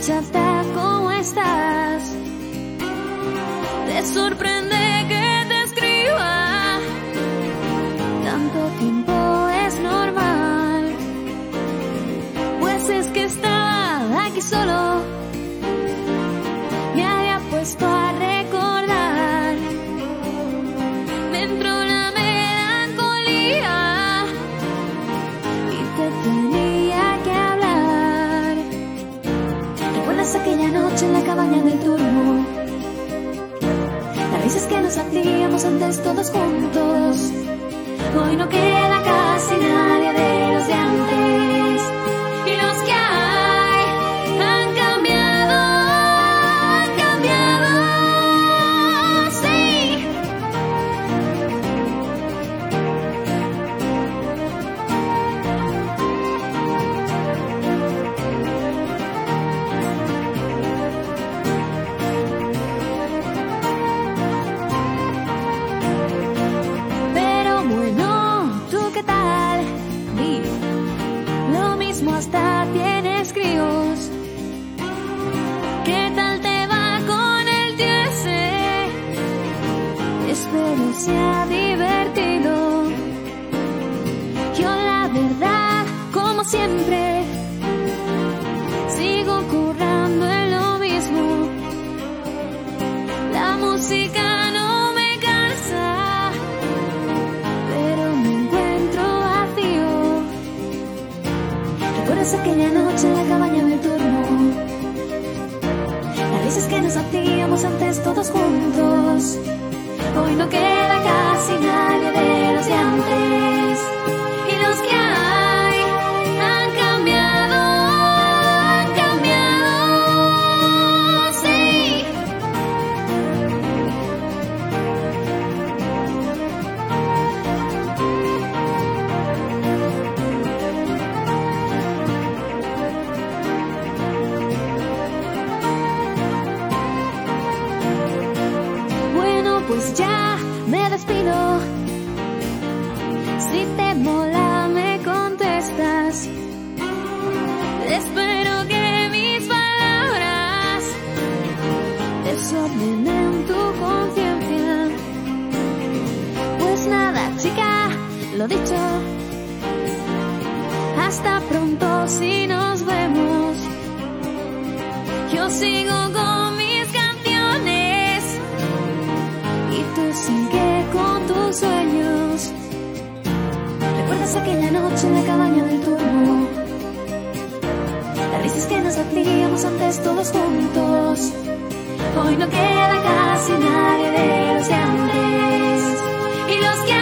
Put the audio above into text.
chata, ¿cómo estás? Te sorprende que te escriba. Tanto tiempo es normal. Pues es que estaba aquí solo. Me había puesto a recordar. Dentro la melancolía. Y te tenía que hablar. ¿Recuerdas aquella noche en la cabaña del turno? Las risas que nos hacíamos antes todos juntos. Hoy no queda casi nadie de los de antes. Y los que hay han cambiado, sí. Pero bueno, ¿tú qué tal? Lo mismo hasta tienes críos. ¿Qué tal te va con el TS? Espero sea divertido. Yo la verdad, como siempre, sigo currando en lo mismo. La música no me cansa, pero me encuentro vacío. ¿Recuerdas aquella noche en la cabaña del turno? Las risas que nos hacíamos antes todos juntos. Hoy no queda casi nadie de los de antes. Y los que hay han cambiado, sí. Bueno, pues ya me despido. Si te mola me contestas. Espero que mis palabras desorden en tu conciencia. Pues nada, chica, lo dicho. Hasta pronto si nos vemos. Yo sigo con mis canciones y tú sigue con tus sueños. ¿Recuerdas aquella noche en la cabaña del turno? Las risas que nos hacíamos antes todos juntos. Hoy no queda casi nadie de los de antes. Y los que